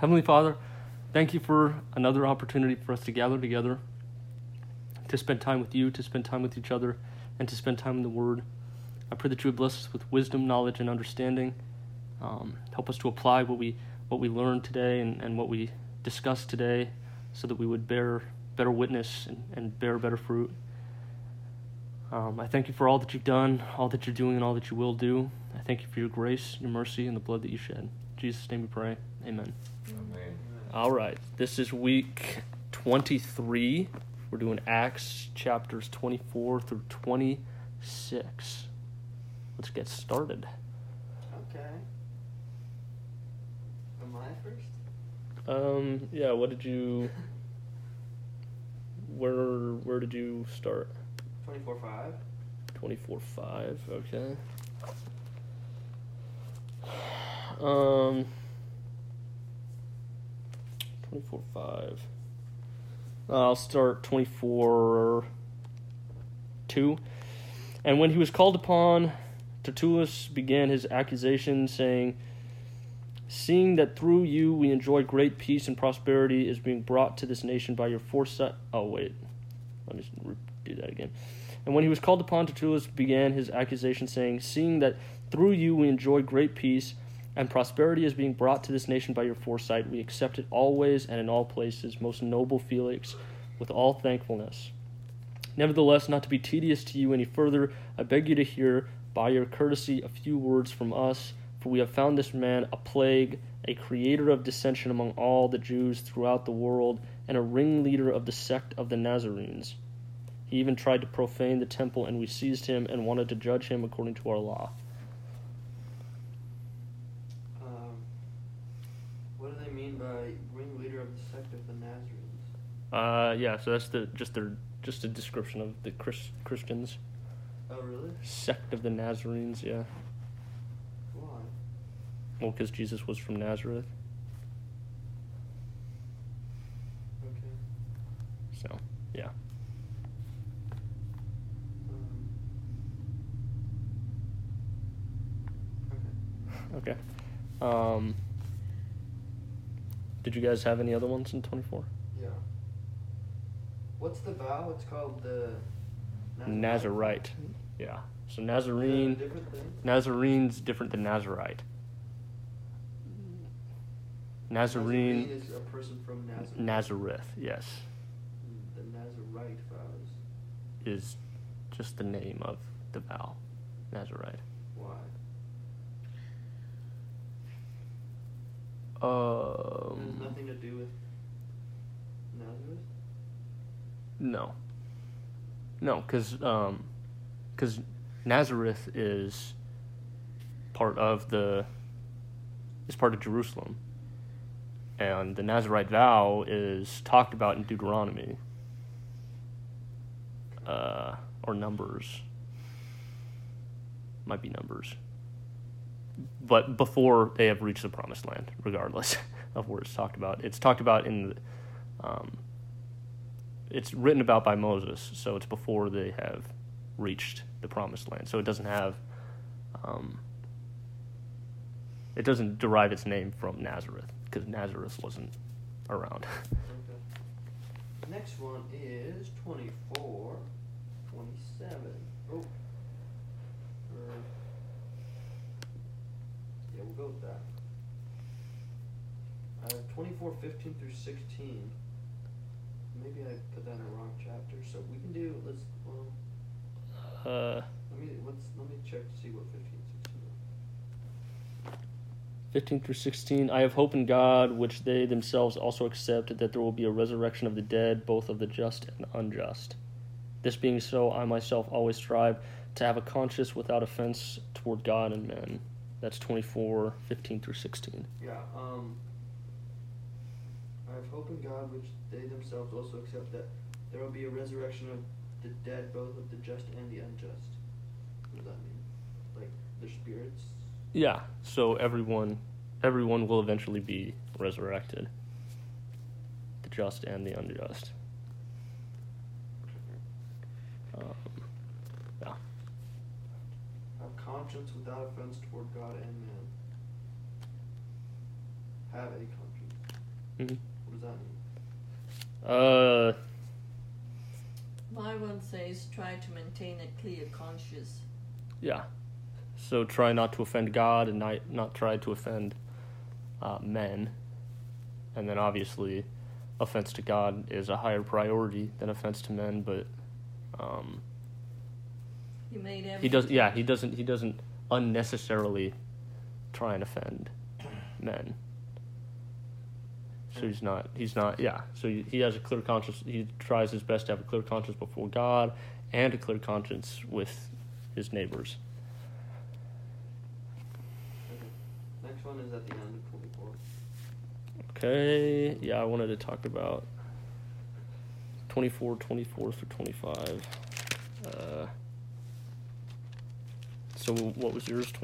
Heavenly Father, thank you for another opportunity for us to gather together, to spend time with you, to spend time with each other, and to spend time in the Word. I pray that you would bless us with wisdom, knowledge, and understanding. Help us to apply what we learned today and what we discussed today, so that we would bear better witness and bear better fruit. I thank you for all that you've done, all that you're doing, and all that you will do. I thank you for your grace, your mercy, and the blood that you shed. In Jesus' name we pray. Amen. Amen. All right. This is week 23. We're doing Acts chapters 24 through 26. Let's get started. Okay. Am I first? Yeah, what did you... Where did you start? 24:5. 24:5, okay. 24:5. I'll start 24:2. And when he was called upon, Tertullus began his accusation, saying, "Seeing that through you we enjoy great peace and prosperity is being brought to this nation by your foresight..." Oh, wait. Let me do that again. And when he was called upon, Tertullus began his accusation, saying, "Seeing that through you we enjoy great peace and prosperity is being brought to this nation by your foresight, we accept it always and in all places, most noble Felix, with all thankfulness. Nevertheless, not to be tedious to you any further, I beg you to hear, by your courtesy, a few words from us, for we have found this man a plague, a creator of dissension among all the Jews throughout the world, and a ringleader of the sect of the Nazarenes. He even tried to profane the temple, and we seized him and wanted to judge him according to our law." What do they mean by ringleader of the sect of the Nazarenes? Yeah, so that's just a description of the Christians. Oh, really? Sect of the Nazarenes, yeah. Why? Well, because Jesus was from Nazareth, Okay. so, yeah. Okay. Okay. Did you guys have any other ones in 24? Yeah. What's the vow? It's called the Nazarite. Yeah. So Is Nazarene, that a different thing? Nazarene's different than Nazarite. Nazarene, is a person from Nazareth. Nazareth, yes, The Nazarite vows. is just the name of the vow. Nazarite. Why? It has nothing to do with Nazareth? No, because Nazareth is part of Jerusalem, and the Nazarite vow is talked about in Deuteronomy, or Numbers. Might be Numbers. But before they have reached the promised land, regardless of where it's talked about. It's talked about it's written about by Moses, so it's before they have reached the promised land. So it doesn't have, it doesn't derive its name from Nazareth, because Nazareth wasn't around. Okay. Next one is 24, 27. Oh. Yeah, we'll go with that. 24:15 through 16. Maybe I put that in the wrong chapter, so we can do. Let me check to see what 15, 16 is. 15 through 16, I have hope in God, which they themselves also accept, that there will be a resurrection of the dead, both of the just and unjust. This being so, I myself always strive to have a conscience without offense toward God and men. That's 24:15 through 16. Yeah. I have hope in God, which they themselves also accept, that there will be a resurrection of the dead, both of the just and the unjust. What does that mean? Like their spirits? Yeah, so everyone will eventually be resurrected. The just and the unjust. Yeah. Have conscience without offense toward God and man. Have a conscience. Mhm. What does that mean? My one says try to maintain a clear conscience. Yeah. So try not to offend God and not try to offend men. And then obviously offense to God is a higher priority than offense to men, but He made everything. he doesn't unnecessarily try and offend men. So he's not so he has a clear conscience. He tries his best to have a clear conscience before God and a clear conscience with his neighbors. Okay. Next one is at the end of 24. Okay, yeah, I wanted to talk about 24 through 25. So what was yours?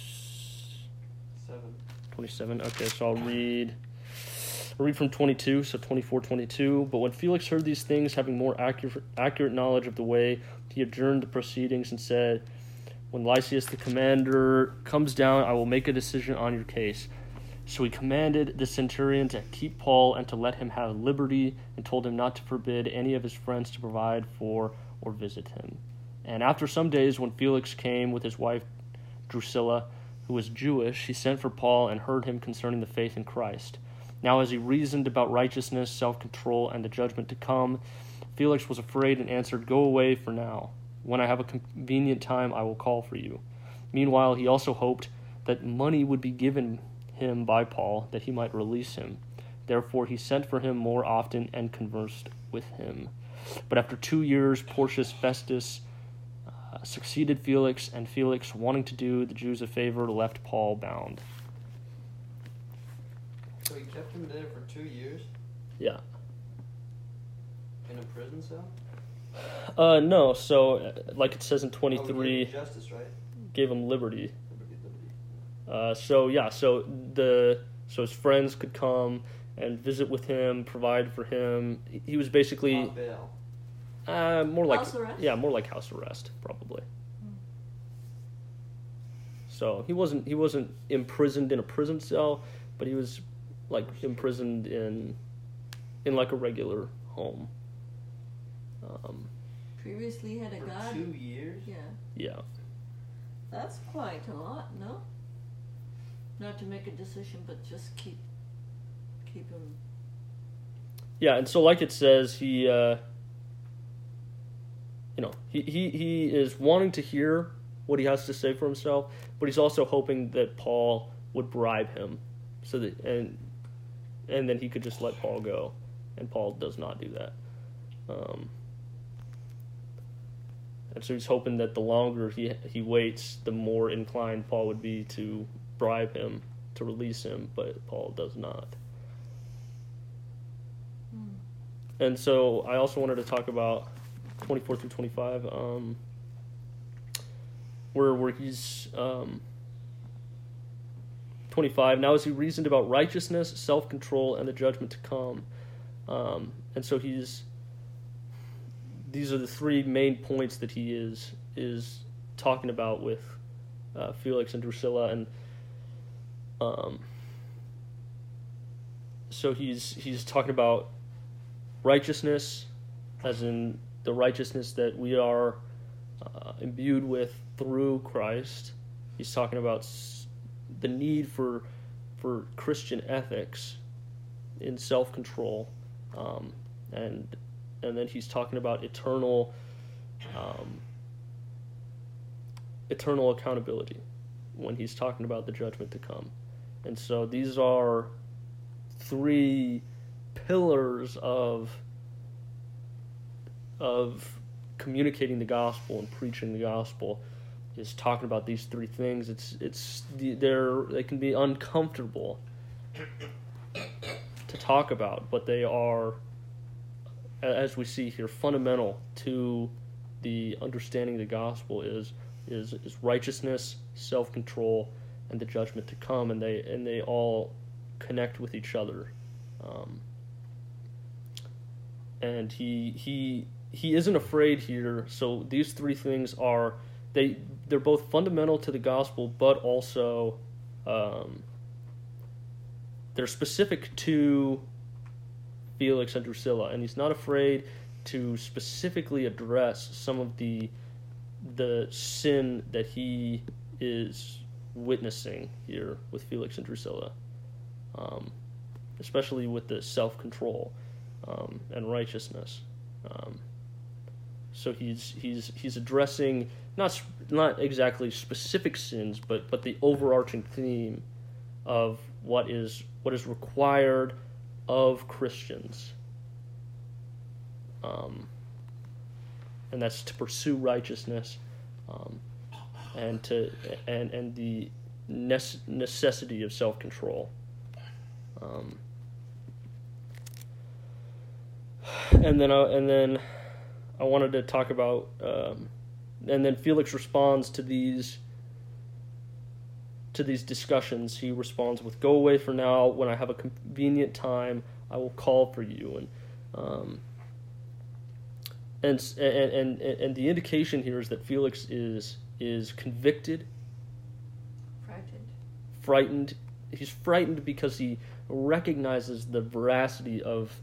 27? Okay, so I'll read from 22, so 24, 22. But when Felix heard these things, having more accurate knowledge of the way, he adjourned the proceedings and said, when Lysias the commander comes down, I will make a decision on your case. So he commanded the centurion to keep Paul and to let him have liberty, and told him not to forbid any of his friends to provide for or visit him. And after some days, when Felix came with his wife Drusilla, who was Jewish, he sent for Paul and heard him concerning the faith in Christ. Now as he reasoned about righteousness, self-control, and the judgment to come, Felix was afraid and answered, go away for now. When I have a convenient time, I will call for you. Meanwhile, he also hoped that money would be given him by Paul, that he might release him. Therefore he sent for him more often and conversed with him. But after 2 years, Porcius Festus succeeded Felix, and Felix, wanting to do the Jews a favor, left Paul bound. So he kept him there for 2 years? Yeah. In a prison cell? No, so like it says in 23, he gave him justice, right? gave him liberty. Liberty. So his friends could come and visit with him, provide for him. He was basically On bail. more like House arrest? more like house arrest, probably. So he wasn't imprisoned in a prison cell, but he was like imprisoned in like a regular home. Previously had a For guard. 2 years? Yeah. Yeah. That's quite a lot, no? Not to make a decision, but just keep him. Yeah, and so like it says, he is wanting to hear what he has to say for himself, but he's also hoping that Paul would bribe him, so that and then he could just let Paul go, and Paul does not do that. And so he's hoping that the longer he waits, the more inclined Paul would be to bribe him to release him, but Paul does not. And so I also wanted to talk about 24 through 25, where he's 25. Now as he reasoned about righteousness, self-control, and the judgment to come. And so these are the three main points that he is talking about with Felix and Drusilla, and so he's talking about righteousness, as in the righteousness that we are imbued with through Christ. He's talking about the need for Christian ethics in self-control, and then he's talking about eternal accountability when he's talking about the judgment to come. And so these are three pillars of communicating the gospel and preaching the gospel, is talking about these three things. They can be uncomfortable to talk about, but they are, as we see here, fundamental to the understanding of the gospel is righteousness, self-control, and the judgment to come, and they all connect with each other. And he isn't afraid here. So these three things they're both fundamental to the gospel, but also they're specific to Felix and Drusilla, and he's not afraid to specifically address some of the sin that he is witnessing here with Felix and Drusilla, especially with the self-control and righteousness. So he's addressing not exactly specific sins, but the overarching theme of what is required of Christians, and that's to pursue righteousness, and the necessity of self-control. And then I wanted to talk about, and then Felix responds to these discussions. He responds with, "Go away for now. When I have a convenient time, I will call for you." And the indication here is that Felix is convicted, frightened. He's frightened because he recognizes the veracity of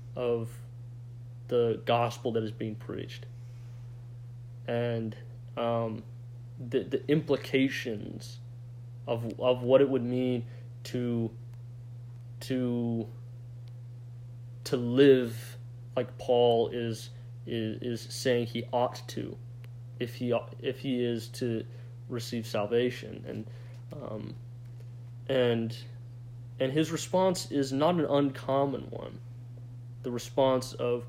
the gospel that is being preached, and the implications of what it would mean to live like Paul is saying he ought to, if he is to receive salvation, and his response is not an uncommon one. The response of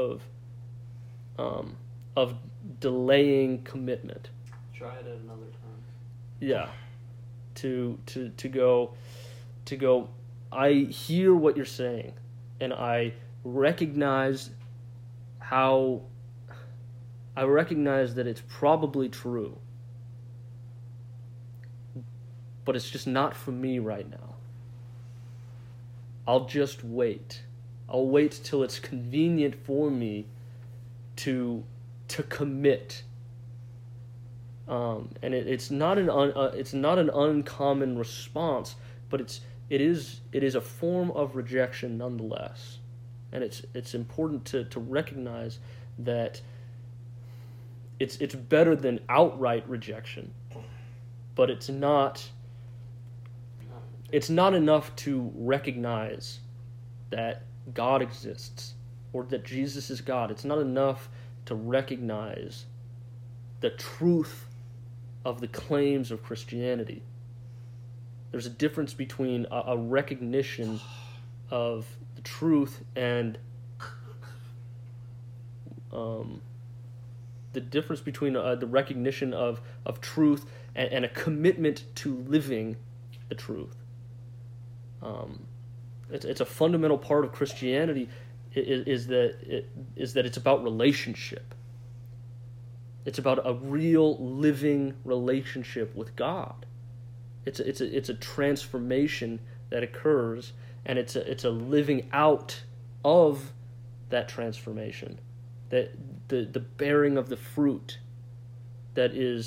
delaying commitment. Try it at another time. Yeah. To go, I hear what you're saying, and I recognize that it's probably true, but it's just not for me right now. I'll just wait. I'll wait till it's convenient for me to commit. And it's not an uncommon response, but it is a form of rejection nonetheless, and it's important to recognize that it's better than outright rejection, but it's not enough to recognize that God exists or that Jesus is God. It's not enough to recognize the truth of the claims of Christianity. There's a difference between a recognition of the truth and the difference between the recognition of truth and a commitment to living the truth. It's a fundamental part of Christianity is that it's about relationship. It's about a real living relationship with God. It's a transformation that occurs, and it's a living out of that transformation, that the bearing of the fruit that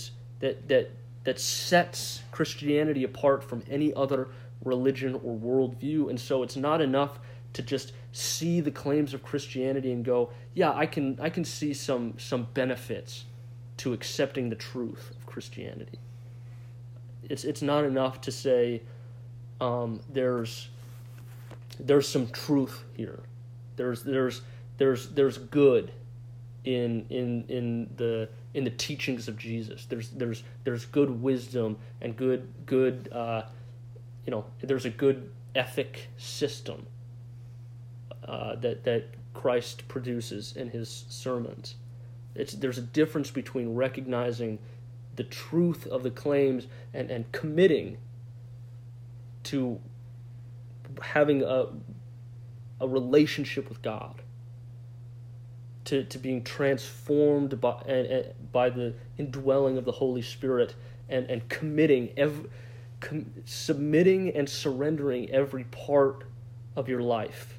sets Christianity apart from any other religion or worldview. And so it's not enough to just see the claims of Christianity and go, yeah, I can see some benefits to accepting the truth of Christianity. It's not enough to say there's some truth here. There's good in the teachings of Jesus. There's good wisdom and good there's a good ethic system that Christ produces in his sermons. There's a difference between recognizing the truth of the claims and committing to having a relationship with God, to being transformed by the indwelling of the Holy Spirit, and committing submitting and surrendering every part of your life,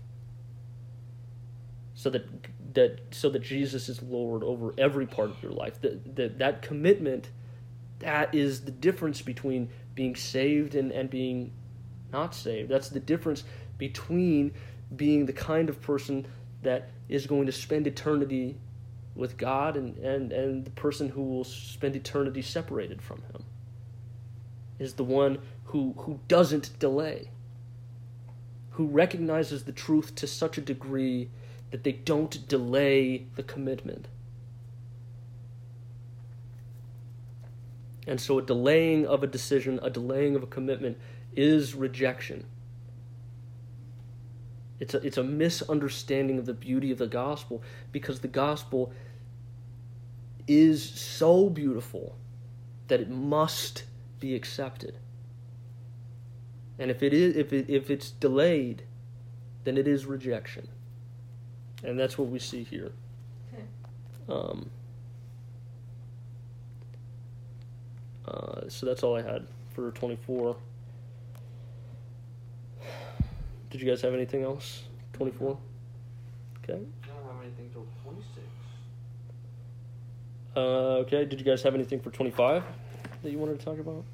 so that Jesus is Lord over every part of your life. That commitment, that is the difference between being saved and being not saved. That's the difference between being the kind of person that is going to spend eternity with God and the person who will spend eternity separated from him is the one who doesn't delay, who recognizes the truth to such a degree that they don't delay the commitment. And so a delaying of a decision, a delaying of a commitment is rejection. It's a misunderstanding of the beauty of the gospel, because the gospel is so beautiful that it must be accepted. And if it's delayed, then it is rejection. And that's what we see here. Okay. So that's all I had for 24. Did you guys have anything else? 24? Okay. I don't have anything till 26. Okay, did you guys have anything for 25 that you wanted to talk about?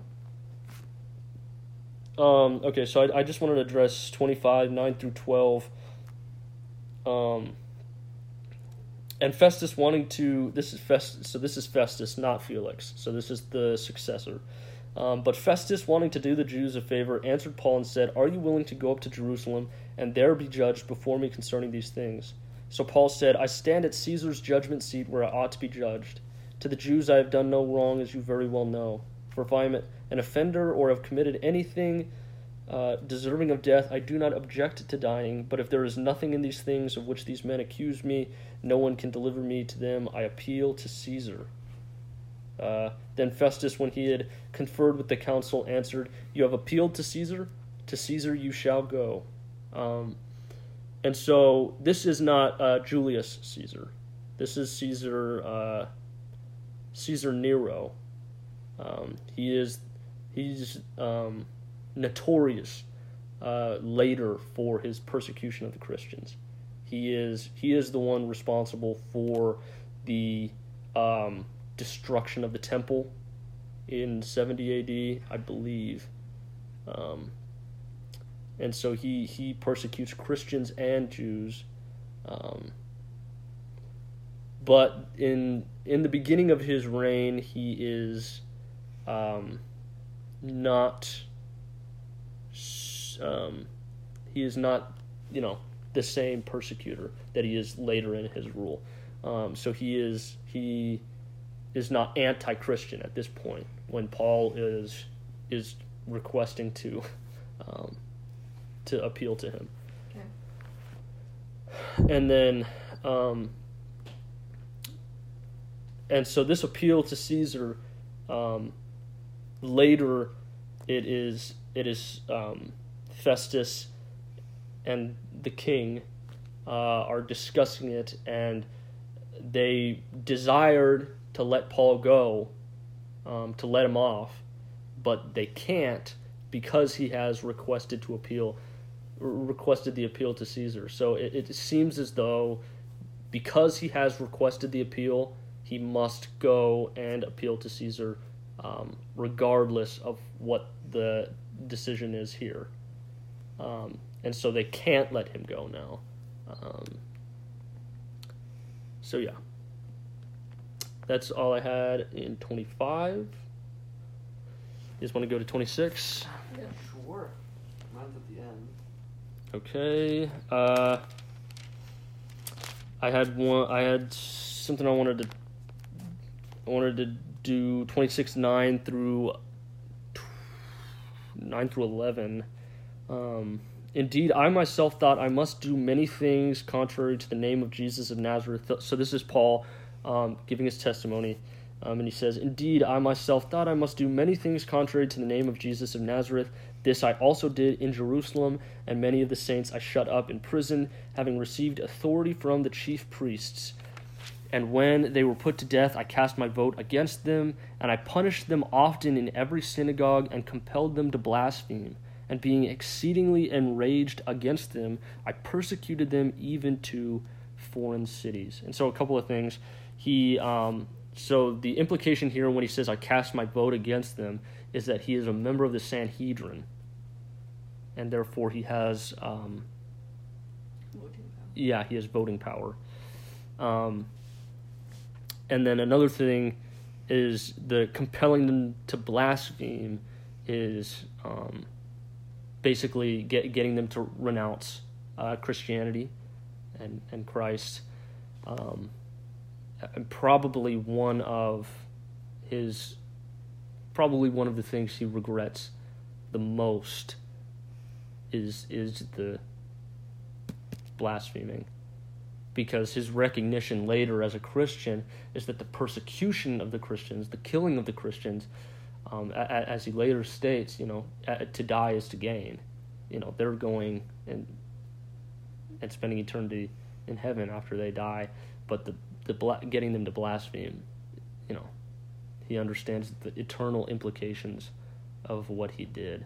No. Okay, so I just wanted to address 25, 9 through 12. And Festus wanting to, this is Festus, not Felix. So this is the successor. But Festus, wanting to do the Jews a favor, answered Paul and said, "Are you willing to go up to Jerusalem and there be judged before me concerning these things?" So Paul said, "I stand at Caesar's judgment seat where I ought to be judged. To the Jews I have done no wrong, as you very well know. For if I am an offender or have committed anything deserving of death, I do not object to dying. But if there is nothing in these things of which these men accuse me, no one can deliver me to them. I appeal to Caesar." Then Festus, when he had conferred with the council, answered, "You have appealed to Caesar? To Caesar you shall go." And so this is not Julius Caesar. This is Caesar Nero. He's notorious later for his persecution of the Christians. He is the one responsible for the destruction of the temple in 70 AD, I believe. And so he persecutes Christians and Jews. But in the beginning of his reign, he is not the same persecutor that he is later in his rule. So he is not anti-Christian at this point when Paul is requesting to appeal to him. Okay. And then and so this appeal to Caesar, later it is Festus and the king are discussing it, and they desired to let Paul go, to let him off, but they can't because he has requested the appeal to Caesar. So it seems as though because he has requested the appeal, he must go and appeal to Caesar, regardless of what the decision is here. And so they can't let him go now. So yeah. That's all I had in 25. You just want to go to 26? Yeah. Sure. Mine's at the end. Okay. I had something I wanted to do 26 9 through 11. Indeed, I myself thought I must do many things contrary to the name of Jesus of Nazareth. So this is Paul giving his testimony. And he says, "Indeed, I myself thought I must do many things contrary to the name of Jesus of Nazareth. This I also did in Jerusalem, and many of the saints I shut up in prison, having received authority from the chief priests. And when they were put to death, I cast my vote against them, and I punished them often in every synagogue, and compelled them to blaspheme. And being exceedingly enraged against them, I persecuted them even to foreign cities." And so a couple of things. So the implication here when he says, "I cast my vote against them," is that he is a member of the Sanhedrin. And therefore he has Voting power. Yeah, he has voting power. And then another thing is the compelling them to blaspheme is basically getting them to renounce Christianity and Christ. And probably one of the things he regrets the most is the blaspheming, because his recognition later as a Christian is that the persecution of the Christians, the killing of the Christians, as he later states, to die is to gain. They're going and spending eternity in heaven after they die, but getting them to blaspheme, he understands the eternal implications of what he did.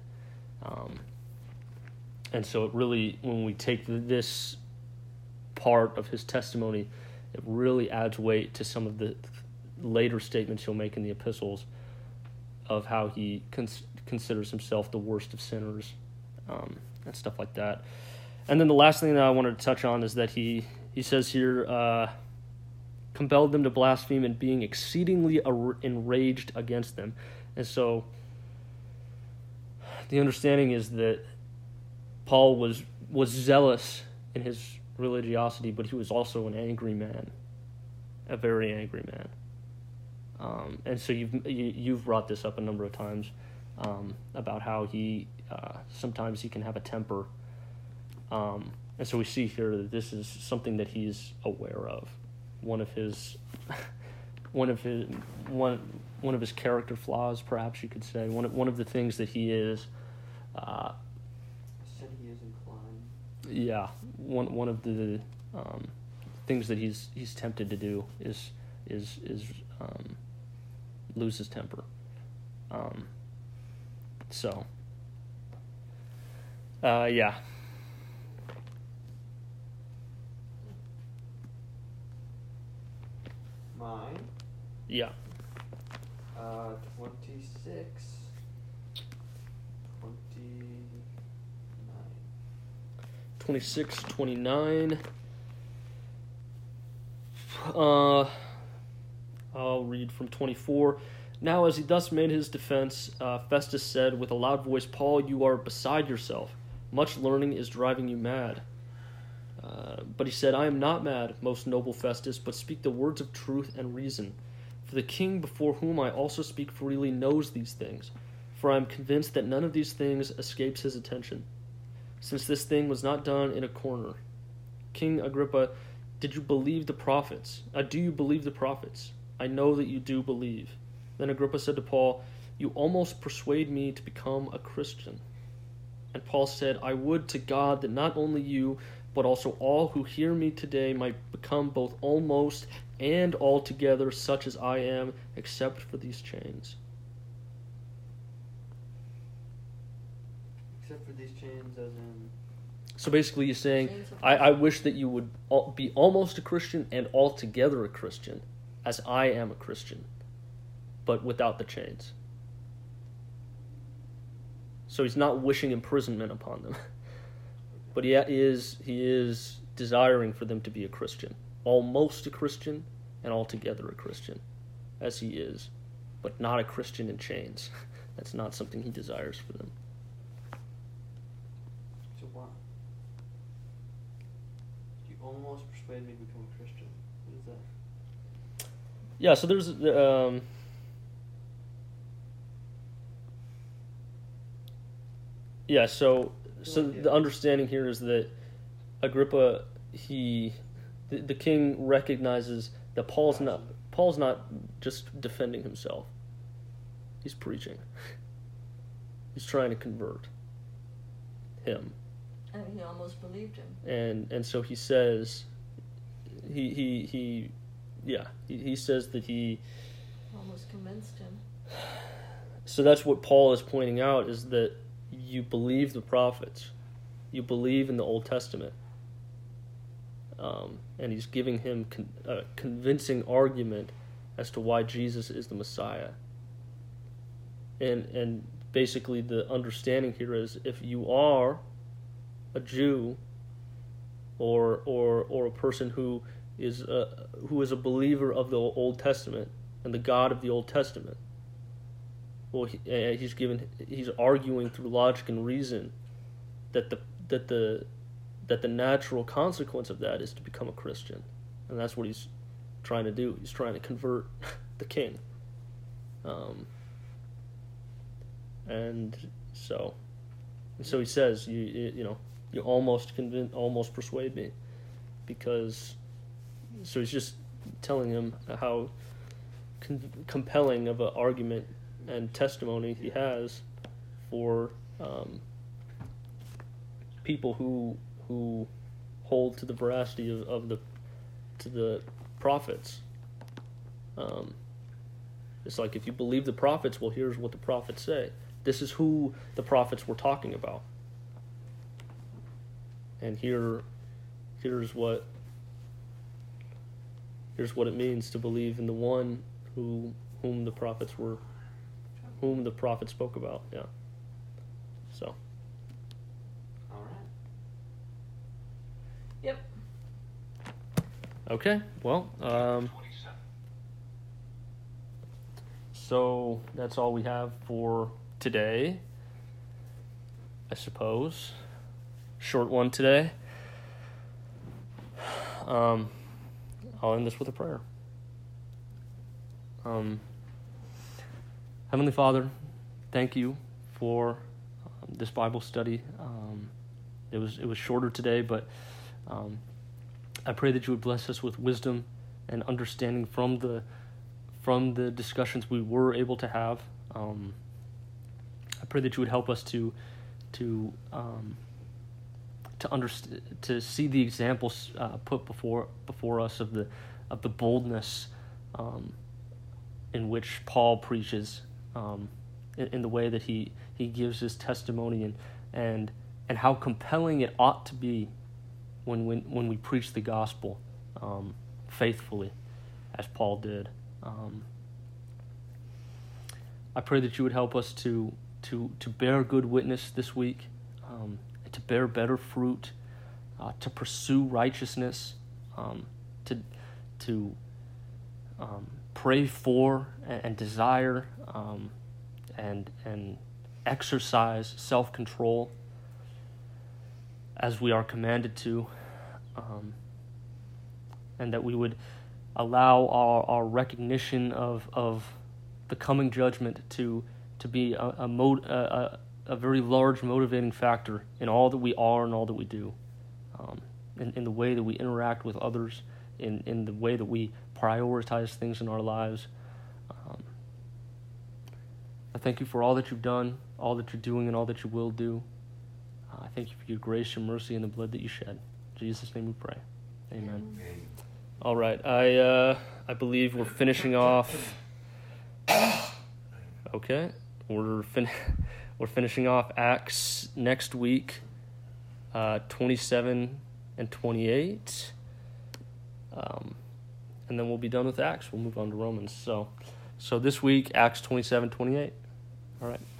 And so it really, when we take this part of his testimony, it really adds weight to some of the later statements he'll make in the epistles of how he considers himself the worst of sinners, and stuff like that. And then the last thing that I wanted to touch on is that he says here, compelled them to blaspheme and being exceedingly enraged against them. And so the understanding is that Paul was zealous in his religiosity, but he was also an angry man, a very angry man. And so you've brought this up a number of times about how he sometimes he can have a temper, and so we see here that this is something that he's aware of. One of his character flaws, perhaps you could say. One of the things that he is. Said he is inclined. Yeah, one of the things that he's tempted to do is lose his temper. Yeah. Mine. Yeah. 26. 29. 26, 29. I'll read from 24. Now, as he thus made his defense, Festus said with a loud voice, "Paul, you are beside yourself. Much learning is driving you mad." But he said, "I am not mad, most noble Festus, but speak the words of truth and reason. For the king before whom I also speak freely knows these things. For I am convinced that none of these things escapes his attention, since this thing was not done in a corner. King Agrippa, do you believe the prophets? I know that you do believe." Then Agrippa said to Paul, "You almost persuade me to become a Christian." And Paul said, "I would to God that not only you, but also all who hear me today might become both almost and altogether such as I am, except for these chains." Except for these chains, as in. So basically he's saying, I wish that you would be almost a Christian and altogether a Christian, as I am a Christian, but without the chains. So he's not wishing imprisonment upon them. But he is desiring for them to be a Christian. Almost a Christian and altogether a Christian, as he is, but not a Christian in chains. That's not something he desires for them. So why? You almost persuade me to become a Christian. What is that? Yeah, so there's so the understanding here is that Agrippa, the king recognizes that Paul's not just defending himself. He's preaching. He's trying to convert him. And he almost believed him. And so he says he says that he Almost convinced him. So that's what Paul is pointing out, is that you believe the prophets. You believe in the Old Testament. And he's giving him a convincing argument as to why Jesus is the Messiah. And basically the understanding here is, if you are a Jew or a person who is a believer of the Old Testament and the God of the Old Testament. Well, he's arguing through logic and reason that the natural consequence of that is to become a Christian, and that's what he's trying to do. He's trying to convert the king, and so he says, you almost persuade me, because so he's just telling him how compelling of an argument and testimony he has for people who hold to the veracity of the prophets. It's like, if you believe the prophets, well, here's what the prophets say. This is who the prophets were talking about, and here's what it means to believe in the one whom the prophets spoke about. Yeah. So. All right. Yep. Okay. Well. So that's all we have for today, I suppose. Short one today. I'll end this with a prayer. Heavenly Father, thank you for this Bible study. It was shorter today, but I pray that you would bless us with wisdom and understanding from the discussions we were able to have. I pray that you would help us to understand, to see the examples put before us of the boldness in which Paul preaches, in the way that he gives his testimony, and how compelling it ought to be when we preach the gospel faithfully, as Paul did. I pray that you would help us to bear good witness this week, to bear better fruit, to pursue righteousness, to pray for and desire and exercise self-control as we are commanded to, and that we would allow our recognition of the coming judgment to be a very large motivating factor in all that we are and all that we do, in the way that we interact with others, in the way that we prioritize things in our lives. I thank you for all that you've done, all that you're doing, and all that you will do. I thank you for your grace, your mercy, and the blood that you shed. In Jesus' name we pray. Amen. All right, I believe we're finishing off. Okay, we're finishing off Acts next week, 27 and 28, and then we'll be done with Acts. We'll move on to Romans. So this week, Acts 27, 28. All right.